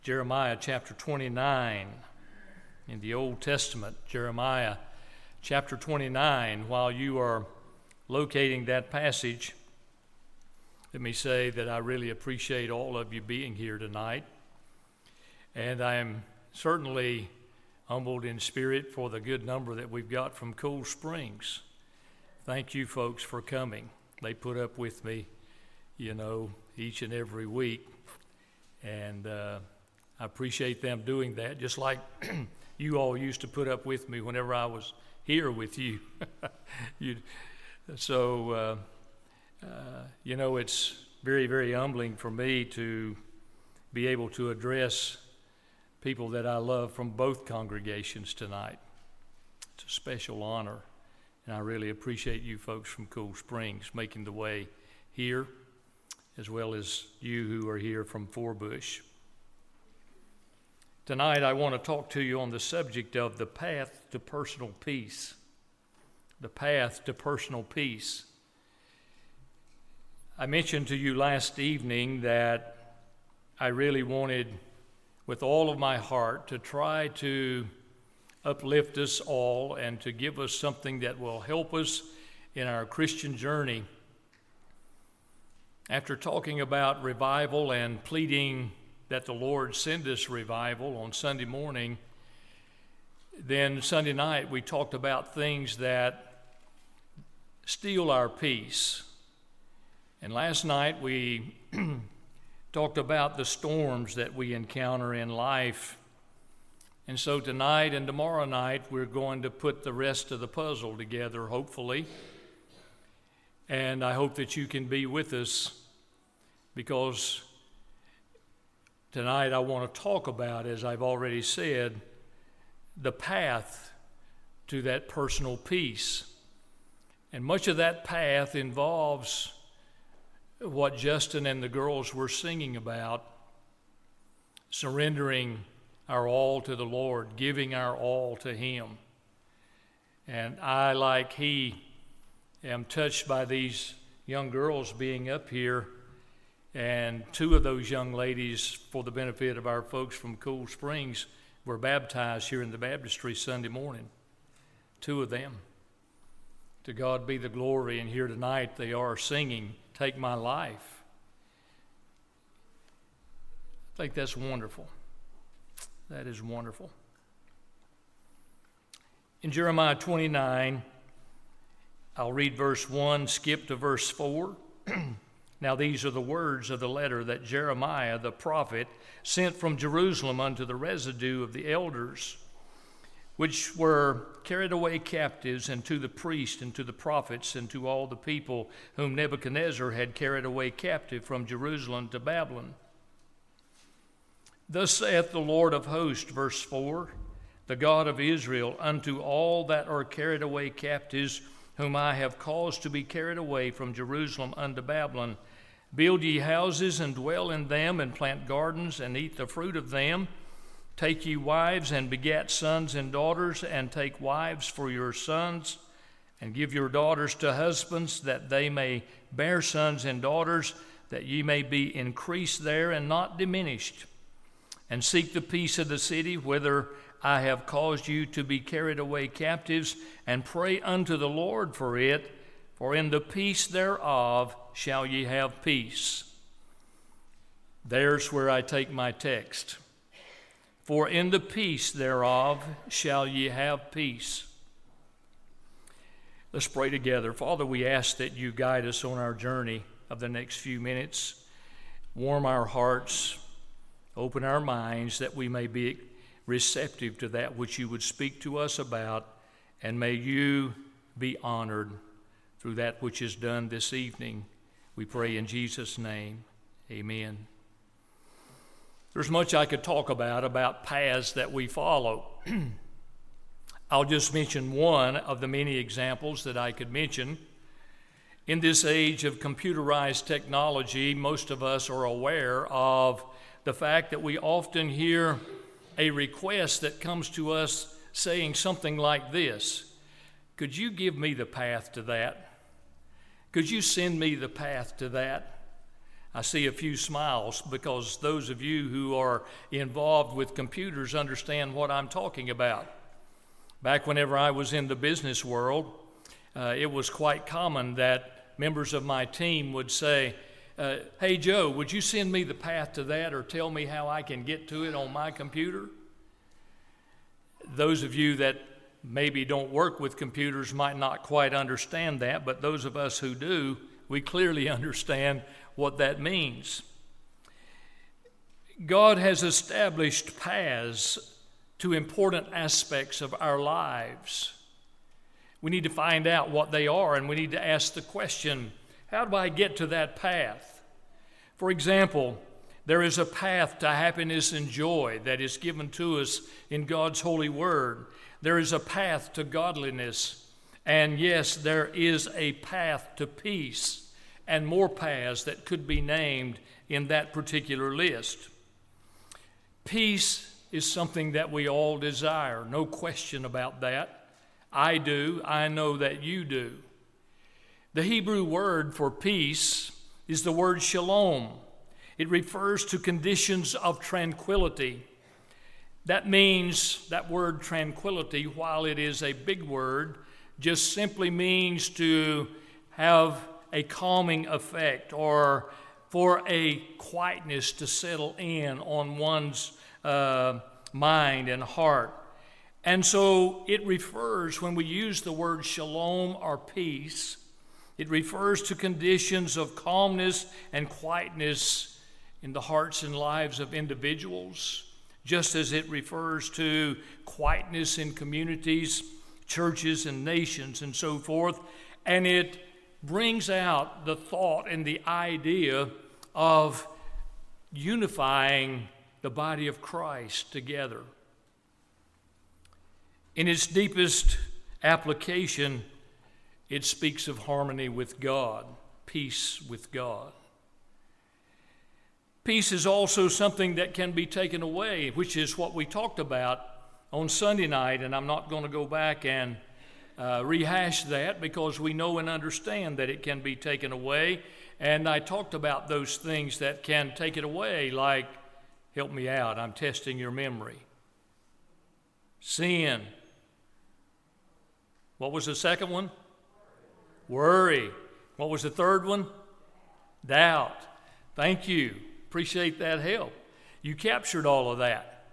Jeremiah chapter 29 in the Old Testament. Jeremiah chapter 29. While you are locating that passage, let me say that I really appreciate all of you being here tonight. And I am certainly humbled in spirit for the good number that we've got from Cool Springs. Thank you folks for coming. They put up with me, each and every week. And I appreciate them doing that, just like you all used to put up with me whenever I was here with you. It's very, very humbling for me to be able to address people that I love from both congregations tonight. It's a special honor, and I really appreciate you folks from Cool Springs making the way here, as well as you who are here from Forbush. Tonight, I want to talk to you on the subject of the path to personal peace. The path to personal peace. I mentioned to you last evening that I really wanted, with all of my heart, to try to uplift us all and to give us something that will help us in our Christian journey. After talking about revival and pleading that the Lord send us revival on Sunday morning, then Sunday night we talked about things that steal our peace. And last night we talked about the storms that we encounter in life. And so tonight and tomorrow night we're going to put the rest of the puzzle together, hopefully. And I hope that you can be with us, because tonight I want to talk about, as I've already said, the path to that personal peace. And much of that path involves what Justin and the girls were singing about, surrendering our all to the Lord, giving our all to Him. And I, like he, am touched by these young girls being up here. And two of those young ladies, for the benefit of our folks from Cool Springs, were baptized here in the baptistry Sunday morning. Two of them. To God be the glory. And here tonight they are singing, "Take My Life." I think that's wonderful. That is wonderful. In Jeremiah 29, I'll read verse 1, skip to verse 4. Now these are the words of the letter that Jeremiah the prophet sent from Jerusalem unto the residue of the elders, which were carried away captives, and to the priests, and to the prophets, and to all the people whom Nebuchadnezzar had carried away captive from Jerusalem to Babylon. Thus saith the Lord of hosts, verse 4, the God of Israel, unto all that are carried away captives, whom I have caused to be carried away from Jerusalem unto Babylon, build ye houses, and dwell in them, and plant gardens, and eat the fruit of them. Take ye wives, and begat sons and daughters, and take wives for your sons, and give your daughters to husbands, that they may bear sons and daughters, that ye may be increased there and not diminished. And seek the peace of the city, whither I have caused you to be carried away captives, and pray unto the Lord for it, for in the peace thereof shall ye have peace. There's where I take my text. For in the peace thereof shall ye have peace. Let's pray together. Father, we ask that you guide us on our journey of the next few minutes. Warm our hearts, open our minds, that we may be receptive to that which you would speak to us about, and may you be honored through that which is done this evening. We pray in Jesus' name. Amen. There's much I could talk about paths that we follow. I'll just mention one of the many examples that I could mention. In this age of computerized technology, most of us are aware of the fact that we often hear a request that comes to us saying something like this: could you give me the path to that? Could you send me the path to that? I see a few smiles because those of you who are involved with computers understand what I'm talking about. Back whenever I was in the business world, it was quite common that members of my team would say, hey, Joe, would you send me the path to that or tell me how I can get to it on my computer? Those of you that maybe don't work with computers might not quite understand that, but those of us who do, we clearly understand what that means. God has established paths to important aspects of our lives. We need to find out what they are, and we need to ask the question, how do I get to that path? For example, there is a path to happiness and joy that is given to us in God's holy word. There is a path to godliness, and yes, there is a path to peace, and more paths that could be named in that particular list. Peace is something that we all desire, no question about that. I do, I know that you do. The Hebrew word for peace is the word shalom. It refers to conditions of tranquility. That means that word tranquility, while it is a big word, just simply means to have a calming effect or for a quietness to settle in on one's mind and heart. And so it refers, when we use the word shalom or peace, it refers to conditions of calmness and quietness in the hearts and lives of individuals, just as it refers to quietness in communities, churches, and nations, and so forth. And it brings out the thought and the idea of unifying the body of Christ together. In its deepest application, it speaks of harmony with God, peace with God. Peace is also something that can be taken away, which is what we talked about on Sunday night, and I'm not going to go back and rehash that because we know and understand that it can be taken away. And I talked about those things that can take it away, like, help me out, I'm testing your memory. Sin. What was the second one? Worry. What was the third one? Doubt. Thank you. Appreciate that help. You captured all of that.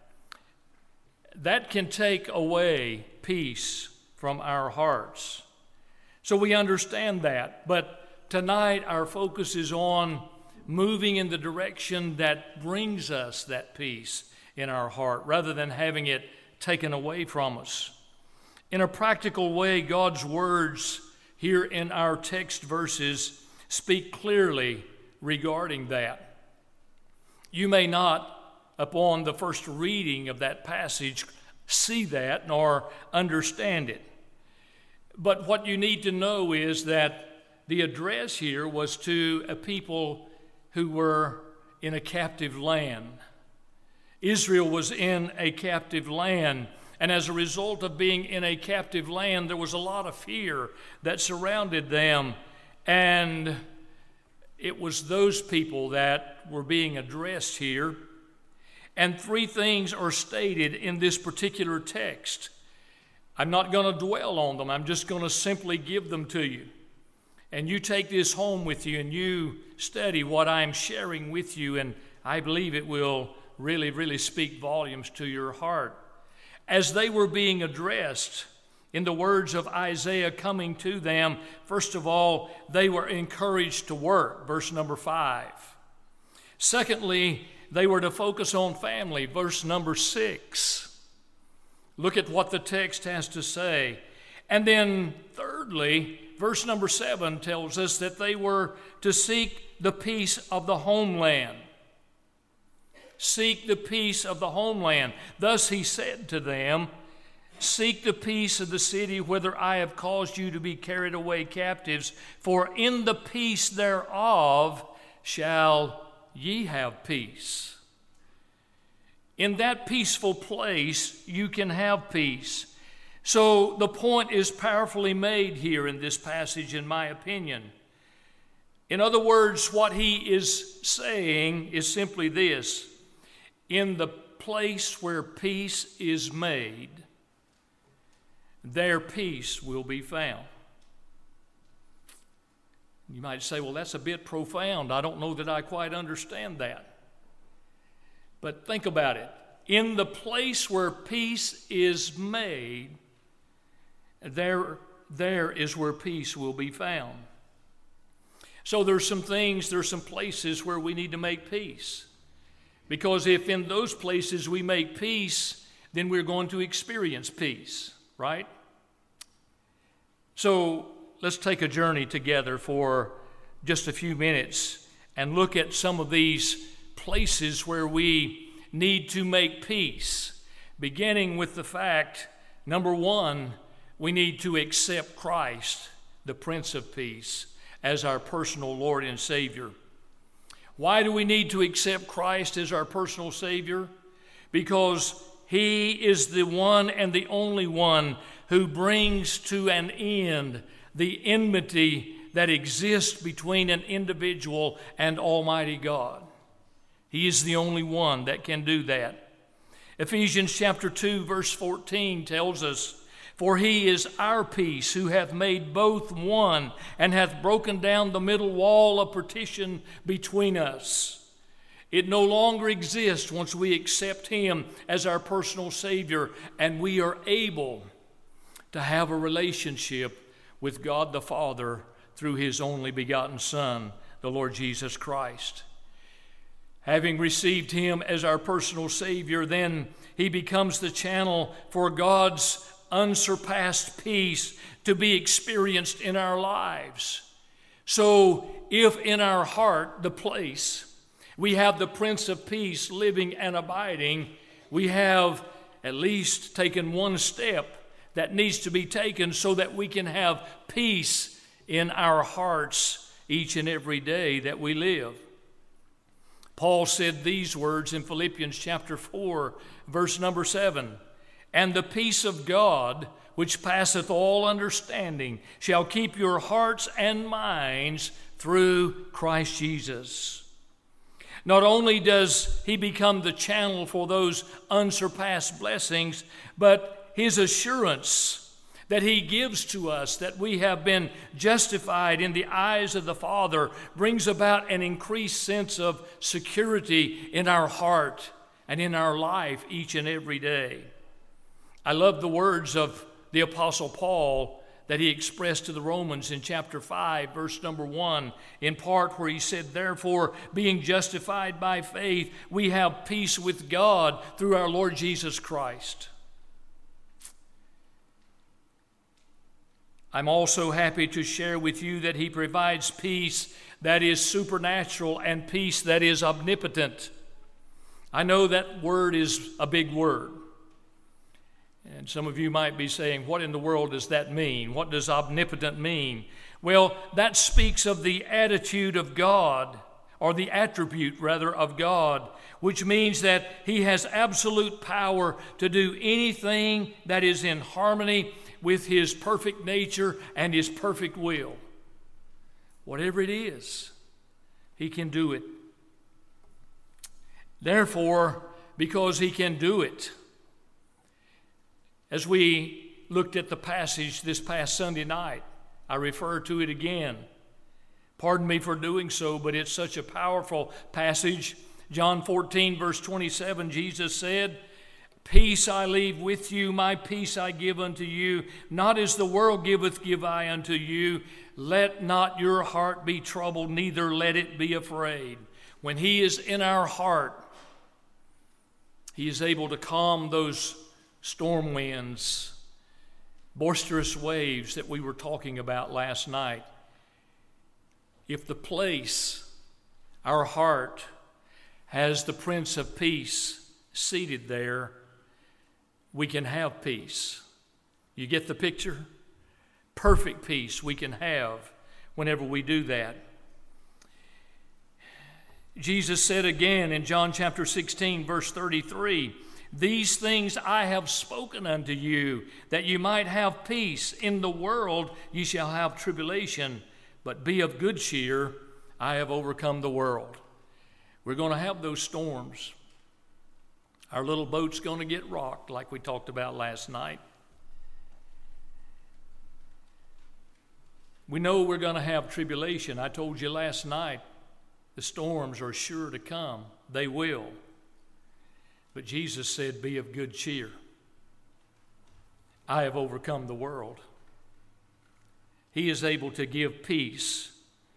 That can take away peace from our hearts. So we understand that. But tonight our focus is on moving in the direction that brings us that peace in our heart rather than having it taken away from us. In a practical way, God's words here in our text verses speak clearly regarding that. You may not, upon the first reading of that passage, see that nor understand it. But what you need to know is that the address here was to a people who were in a captive land. Israel was in a captive land, and as a result of being in a captive land, there was a lot of fear that surrounded them, and it was those people that were being addressed here. And three things are stated in this particular text. I'm not going to dwell on them. I'm just going to simply give them to you. And you take this home with you and you study what I'm sharing with you, and I believe it will really, really speak volumes to your heart. As they were being addressed, in the words of Isaiah coming to them, first of all, they were encouraged to work, verse number 5. Secondly, they were to focus on family, verse number 6. Look at what the text has to say. And then thirdly, verse number 7 tells us that they were to seek the peace of the homeland. Seek the peace of the homeland. Thus he said to them, seek the peace of the city whither I have caused you to be carried away captives, for in the peace thereof shall ye have peace. In that peaceful place, you can have peace. So the point is powerfully made here in this passage, in my opinion. In other words, what he is saying is simply this: in the place where peace is made, there peace will be found. You might say, well, that's a bit profound. I don't know that I quite understand that. But think about it. In the place where peace is made, there is where peace will be found. So there's some places where we need to make peace. Because if in those places we make peace, then we're going to experience peace, right? So let's take a journey together for just a few minutes and look at some of these places where we need to make peace, beginning with the fact, number one, we need to accept Christ, the Prince of Peace, as our personal Lord and Savior. Why do we need to accept Christ as our personal Savior? Because He is the one and the only one who brings to an end the enmity that exists between an individual and Almighty God. He is the only one that can do that. Ephesians chapter 2, verse 14 tells us, "For He is our peace, who hath made both one, and hath broken down the middle wall of partition between us." It no longer exists once we accept Him as our personal Savior, and we are able to have a relationship with God the Father through His only begotten Son, the Lord Jesus Christ. Having received Him as our personal Savior, then He becomes the channel for God's unsurpassed peace to be experienced in our lives. So if in our heart, the place, we have the Prince of Peace living and abiding, we have at least taken one step that needs to be taken so that we can have peace in our hearts each and every day that we live. Paul said these words in Philippians chapter 4, verse number 7, "And the peace of God, which passeth all understanding, shall keep your hearts and minds through Christ Jesus." Not only does He become the channel for those unsurpassed blessings, but His assurance that He gives to us that we have been justified in the eyes of the Father brings about an increased sense of security in our heart and in our life each and every day. I love the words of the Apostle Paul that he expressed to the Romans in chapter 5, verse number 1, in part where he said, "Therefore, being justified by faith, we have peace with God through our Lord Jesus Christ." I'm also happy to share with you that He provides peace that is supernatural and peace that is omnipotent. I know that word is a big word. And some of you might be saying, what in the world does that mean? What does omnipotent mean? Well, that speaks of the attitude of God, or the attribute, rather, of God, which means that He has absolute power to do anything that is in harmony with His perfect nature and His perfect will. Whatever it is, He can do it. Therefore, because He can do it, as we looked at the passage this past Sunday night, I refer to it again. Pardon me for doing so, but it's such a powerful passage. John 14, verse 27, Jesus said, "Peace I leave with you, my peace I give unto you. Not as the world giveth, give I unto you. Let not your heart be troubled, neither let it be afraid." When He is in our heart, He is able to calm those storm winds, boisterous waves that we were talking about last night. If the place, our heart, has the Prince of Peace seated there, we can have peace. You get the picture? Perfect peace we can have whenever we do that. Jesus said again in John chapter 16, verse 33, "These things I have spoken unto you, that you might have peace. In the world ye shall have tribulation, but be of good cheer. I have overcome the world. We're going to have those storms. Our little boat's going to get rocked like we talked about last night. We know we're going to have tribulation. I told you last night, the storms are sure to come. They will. But Jesus said, be of good cheer. I have overcome the world. He is able to give peace.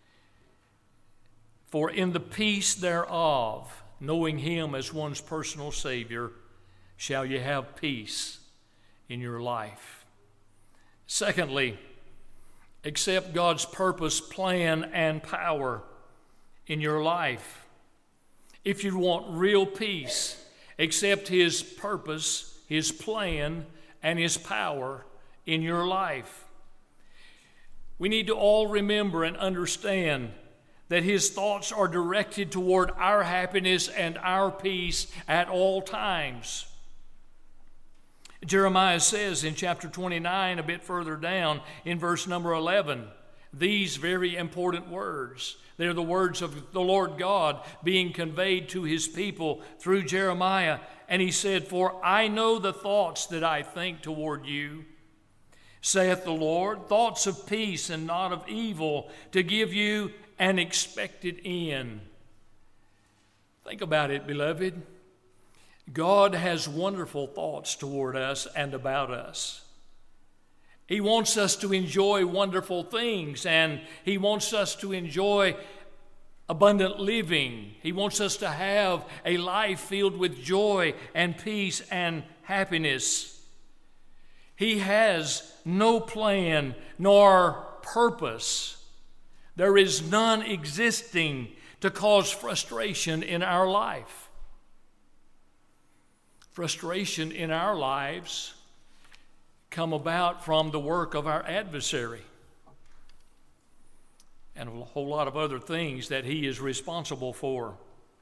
For in the peace thereof, knowing him as one's personal Savior, shall you have peace in your life. Secondly, accept God's purpose, plan, and power in your life. If you want real peace, accept his purpose, his plan, and his power in your life. We need to all remember and understand that his thoughts are directed toward our happiness and our peace at all times. Jeremiah says in chapter 29, a bit further down, in verse number 11, these very important words. They're the words of the Lord God being conveyed to his people through Jeremiah. And he said, for I know the thoughts that I think toward you, saith the Lord, thoughts of peace and not of evil, to give you an expected end. Think about it, beloved. God has wonderful thoughts toward us and about us. He wants us to enjoy wonderful things, and he wants us to enjoy abundant living. He wants us to have a life filled with joy and peace and happiness. He has no plan nor purpose. There is none existing to cause frustration in our life. Frustration in our lives come about from the work of our adversary and a whole lot of other things that he is responsible for.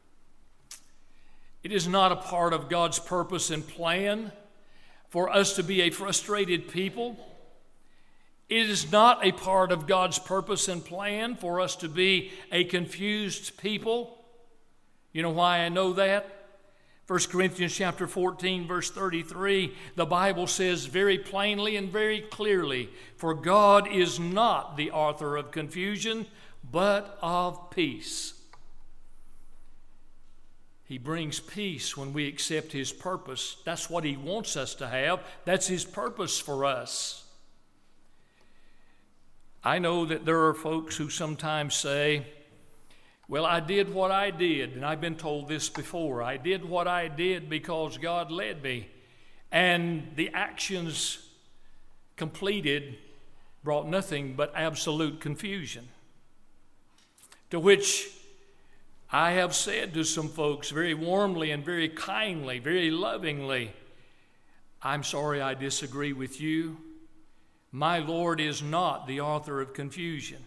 It is not a part of God's purpose and plan for us to be a frustrated people. It is not a part of God's purpose and plan for us to be a confused people. You know why I know that? 1 Corinthians chapter 14, verse 33, the Bible says very plainly and very clearly, for God is not the author of confusion, but of peace. He brings peace when we accept his purpose. That's what he wants us to have. That's his purpose for us. I know that there are folks who sometimes say, well, I did what I did, and I've been told this before. I did what I did because God led me, and the actions completed brought nothing but absolute confusion. To which I have said to some folks very warmly and very kindly, very lovingly, I'm sorry I disagree with you. My Lord is not the author of confusion.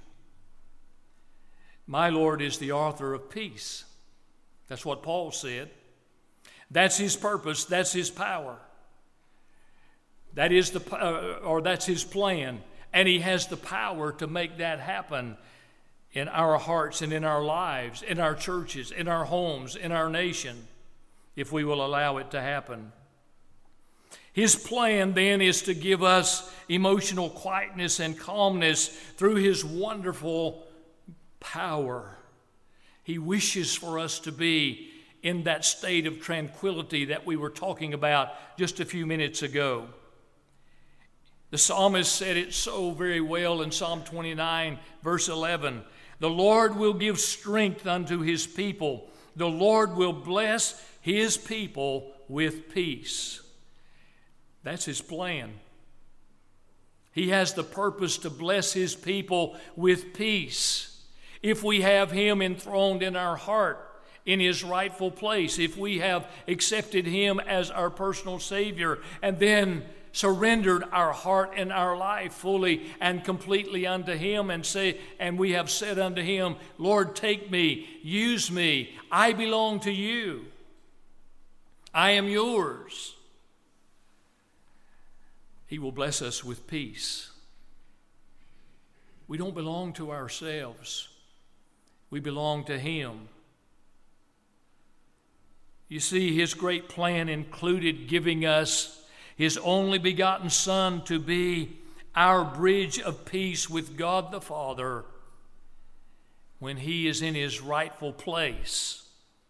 My Lord is the author of peace. That's what Paul said. That's his purpose. That's his power. That is that's his plan. And he has the power to make that happen in our hearts and in our lives, in our churches, in our homes, in our nation, if we will allow it to happen. His plan then is to give us emotional quietness and calmness through his wonderful power. He wishes for us to be in that state of tranquility that we were talking about just a few minutes ago. The psalmist said it so very well in Psalm 29, verse 11. The Lord will give strength unto his people. The Lord will bless his people with peace. That's his plan. He has the purpose to bless his people with peace. If we have him enthroned in our heart, in his rightful place, if we have accepted him as our personal Savior and then surrendered our heart and our life fully and completely unto him and we have said unto him, Lord, take me, use me, I belong to you. I am yours. He will bless us with peace. We don't belong to ourselves. We belong to Him. You see, His great plan included giving us His only begotten Son to be our bridge of peace with God the Father when He is in His rightful place.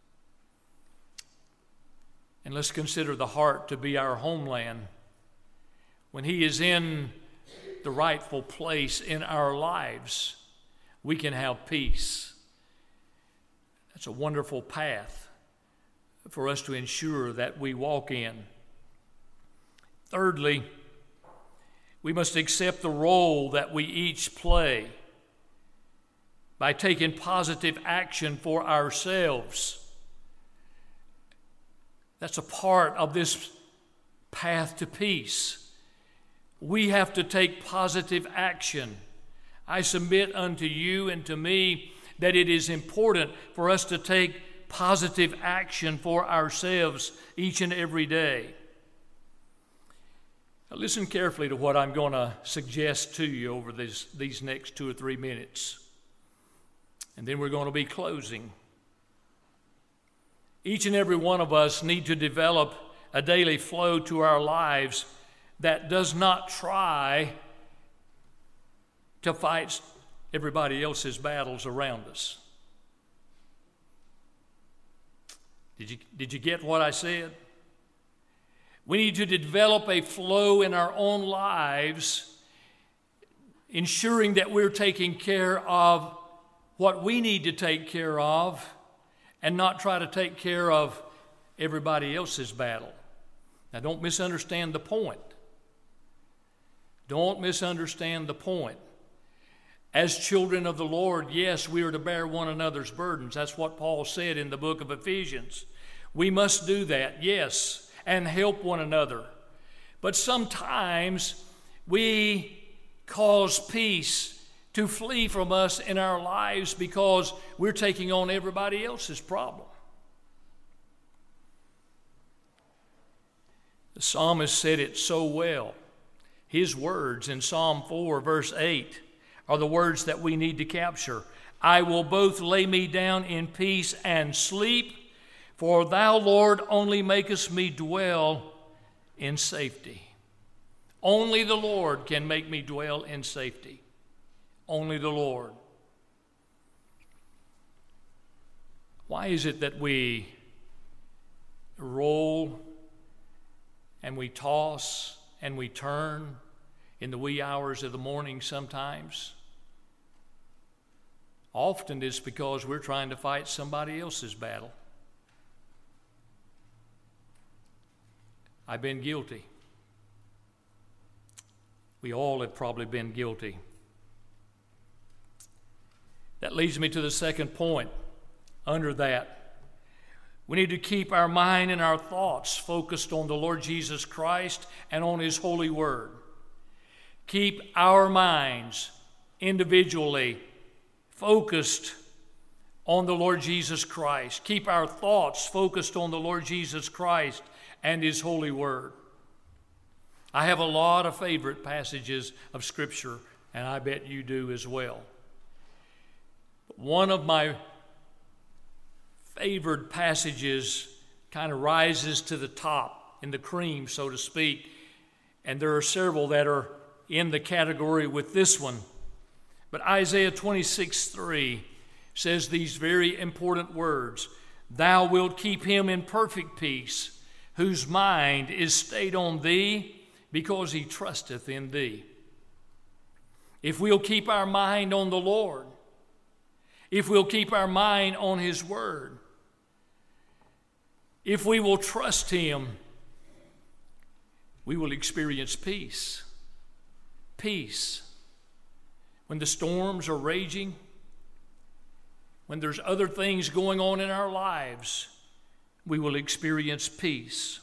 And let's consider the heart to be our homeland. When He is in the rightful place in our lives, we can have peace. That's a wonderful path for us to ensure that we walk in. Thirdly, we must accept the role that we each play by taking positive action for ourselves. That's a part of this path to peace. We have to take positive action. I submit unto you and to me that it is important for us to take positive action for ourselves each and every day. Now listen carefully to what I'm going to suggest to you over these next 2 or 3 minutes. And then we're going to be closing. Each and every one of us need to develop a daily flow to our lives that does not try to fight everybody else's battles around us. Did you get what I said? We need to develop a flow in our own lives, ensuring that we're taking care of what we need to take care of and not try to take care of everybody else's battle. Now, don't misunderstand the point. Don't misunderstand the point. As children of the Lord, yes, we are to bear one another's burdens. That's what Paul said in the book of Ephesians. We must do that, yes, and help one another. But sometimes we cause peace to flee from us in our lives because we're taking on everybody else's problem. The psalmist said it so well. His words in Psalm 4, verse 8, are the words that we need to capture. I will both lay me down in peace and sleep, for thou, Lord, only makest me dwell in safety. Only the Lord can make me dwell in safety. Only the Lord. Why is it that we roll and we toss and we turn in the wee hours of the morning sometimes? Often it's because we're trying to fight somebody else's battle. I've been guilty. We all have probably been guilty. That leads me to the second point under that. We need to keep our mind and our thoughts focused on the Lord Jesus Christ and on His holy word. Keep our minds individually focused on the Lord Jesus Christ. Keep our thoughts focused on the Lord Jesus Christ and His holy word. I have a lot of favorite passages of Scripture, and I bet you do as well. One of my favored passages kind of rises to the top in the cream, so to speak, and there are several that are in the category with this one. But Isaiah 26:3 says these very important words, Thou wilt keep him in perfect peace, whose mind is stayed on Thee, because he trusteth in Thee. If we'll keep our mind on the Lord, if we'll keep our mind on His word, if we will trust Him, we will experience peace. Peace. When the storms are raging, when there's other things going on in our lives, we will experience peace.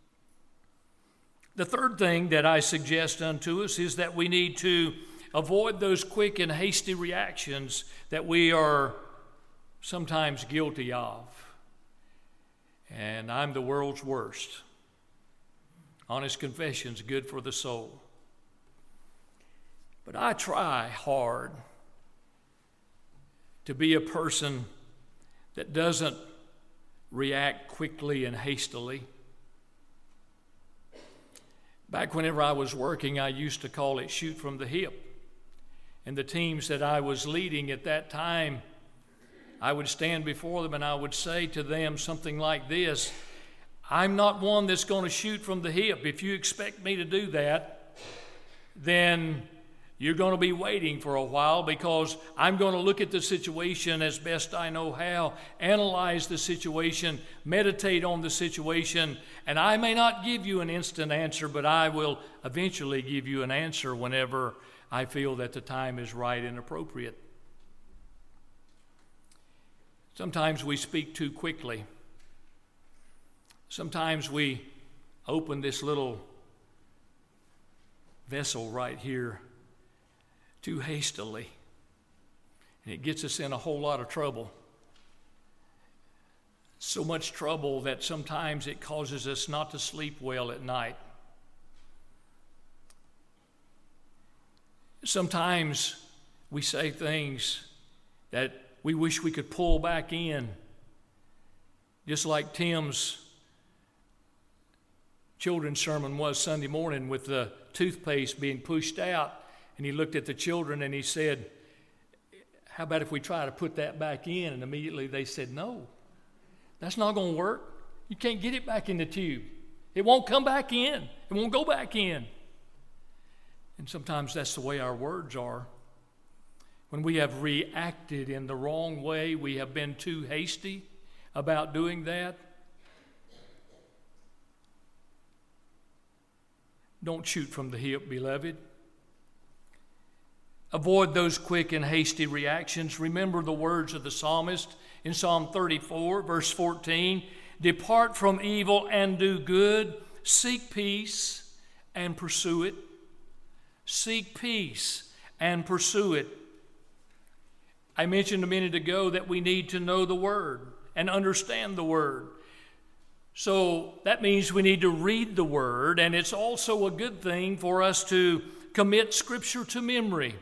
The third thing that I suggest unto us is that we need to avoid those quick and hasty reactions that we are sometimes guilty of. And I'm the world's worst. Honest confession's good for the soul. But I try hard to be a person that doesn't react quickly and hastily. Back whenever I was working, I used to call it shoot from the hip. And the teams that I was leading at that time, I would stand before them and I would say to them something like this: I'm not one that's going to shoot from the hip. If you expect me to do that, then you're going to be waiting for a while, because I'm going to look at the situation as best I know how, analyze the situation, meditate on the situation, and I may not give you an instant answer, but I will eventually give you an answer whenever I feel that the time is right and appropriate. Sometimes we speak too quickly. Sometimes we open this little vessel right here too hastily, and it gets us in a whole lot of trouble. So much trouble that sometimes it causes us not to sleep well at night. Sometimes we say things that we wish we could pull back in, just like Tim's children's sermon was Sunday morning with the toothpaste being pushed out. And he looked at the children and he said, how about if we try to put that back in? And immediately they said, no, that's not going to work. You can't get it back in the tube. It won't come back in. It won't go back in. And sometimes that's the way our words are. When we have reacted in the wrong way, we have been too hasty about doing that. Don't shoot from the hip, beloved. Avoid those quick and hasty reactions. Remember the words of the psalmist in Psalm 34, verse 14. Depart from evil and do good. Seek peace and pursue it. Seek peace and pursue it. I mentioned a minute ago that we need to know the Word and understand the Word. So that means we need to read the Word, and it's also a good thing for us to commit Scripture to memory.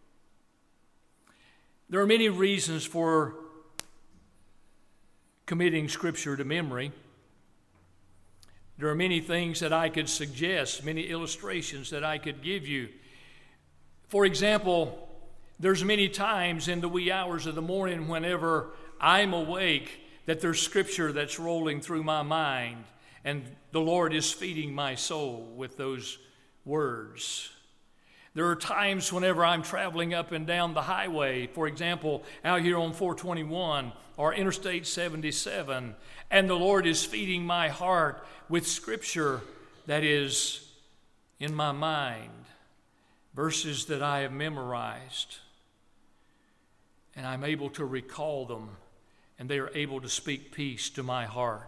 There are many reasons for committing Scripture to memory. There are many things that I could suggest, many illustrations that I could give you. For example, there's many times in the wee hours of the morning whenever I'm awake that there's Scripture that's rolling through my mind, and the Lord is feeding my soul with those words. There are times whenever I'm traveling up and down the highway, for example, out here on 421 or Interstate 77, and the Lord is feeding my heart with Scripture that is in my mind, verses that I have memorized, and I'm able to recall them, and they are able to speak peace to my heart.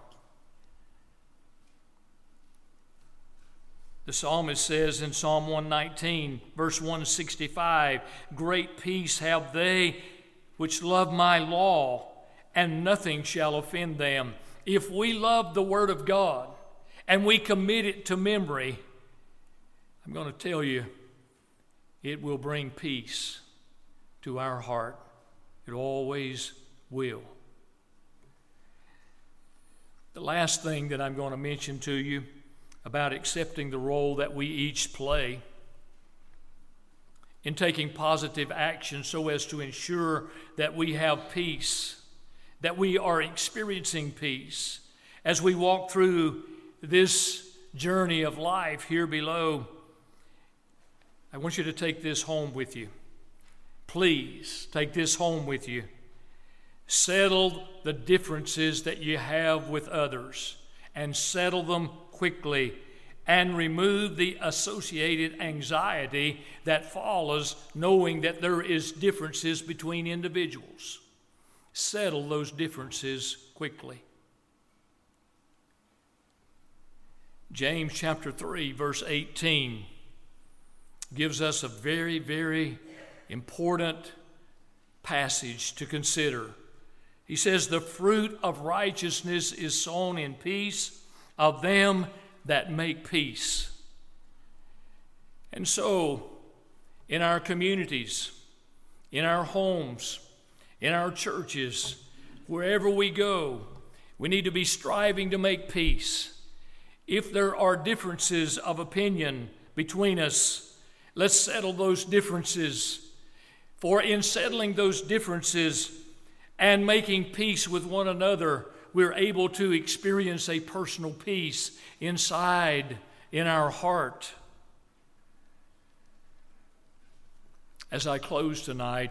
The psalmist says in Psalm 119, verse 165, great peace have they which love my law, and nothing shall offend them. If we love the Word of God and we commit it to memory, I'm going to tell you, it will bring peace to our heart. It always will. The last thing that I'm going to mention to you about accepting the role that we each play in taking positive action so as to ensure that we have peace, that we are experiencing peace. As we walk through this journey of life here below, I want you to take this home with you. Please take this home with you. Settle the differences that you have with others, and settle them quickly, and remove the associated anxiety that follows knowing that there is differences between individuals. Settle those differences quickly. James chapter 3, verse 18 gives us a very, very important passage to consider. He says, the fruit of righteousness is sown in peace of them that make peace. And so, in our communities, in our homes, in our churches, wherever we go. We need to be striving to make peace. If there are differences of opinion between us, let's settle those differences. For in settling those differences and making peace with one another, we're able to experience a personal peace inside in our heart. As I close tonight,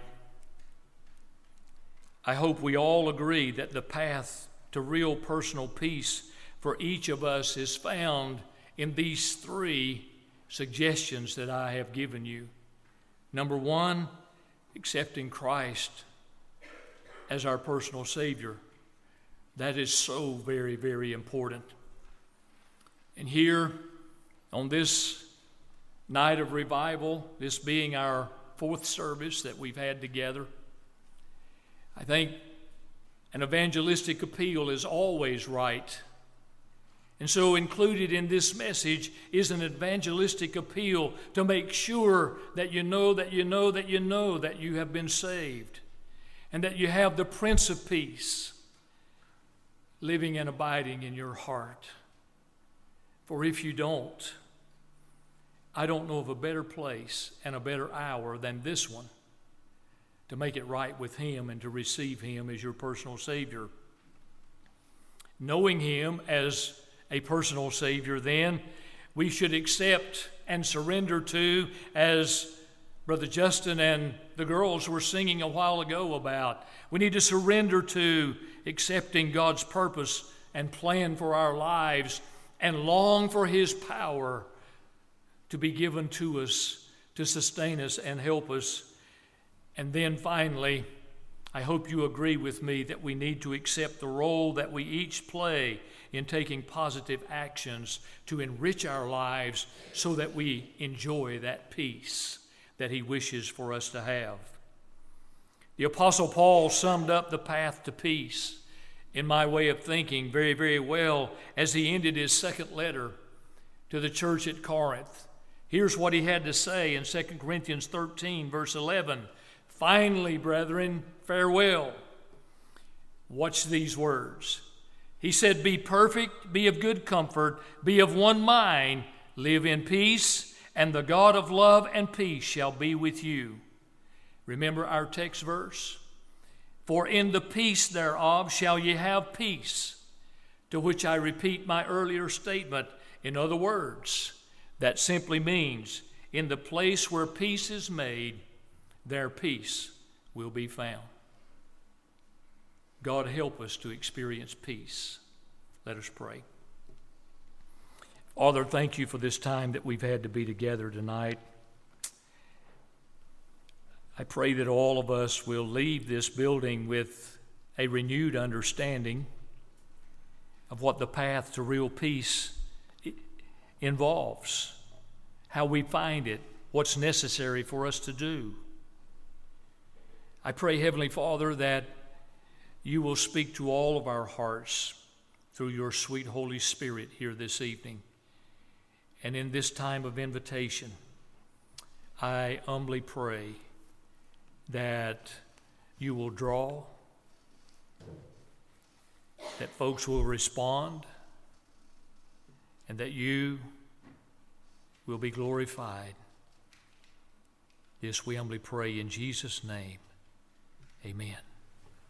I hope we all agree that the path to real personal peace for each of us is found in these 3 suggestions that I have given you. Number 1, accepting Christ as our personal Savior. That is so very, very important. And here, on this night of revival, this being our 4th service that we've had together, I think an evangelistic appeal is always right. And so included in this message is an evangelistic appeal to make sure that you know that you know that you know that you have been saved and that you have the Prince of Peace living and abiding in your heart. For if you don't, I don't know of a better place and a better hour than this one to make it right with Him and to receive Him as your personal Savior. Knowing Him as a personal Savior, then, we should accept and surrender to, as Brother Justin and the girls were singing a while ago about. We need to surrender to accepting God's purpose and plan for our lives and long for His power to be given to us, to sustain us and help us. And then finally, I hope you agree with me that we need to accept the role that we each play in taking positive actions to enrich our lives so that we enjoy that peace that He wishes for us to have. The Apostle Paul summed up the path to peace, in my way of thinking, very, very well as he ended his 2nd letter to the church at Corinth. Here's what he had to say in 2 Corinthians 13, verse 11. Finally, brethren, farewell. Watch these words. He said, be perfect, be of good comfort, be of one mind, live in peace, and the God of love and peace shall be with you. Remember our text verse? For in the peace thereof shall ye have peace, to which I repeat my earlier statement. In other words, that simply means in the place where peace is made, there peace will be found. God help us to experience peace. Let us pray. Father, thank you for this time that we've had to be together tonight. I pray that all of us will leave this building with a renewed understanding of what the path to real peace involves, how we find it, what's necessary for us to do. I pray, Heavenly Father, that you will speak to all of our hearts through your sweet Holy Spirit here this evening. And in this time of invitation, I humbly pray that you will draw, that folks will respond, and that you will be glorified. This we humbly pray in Jesus' name. Amen.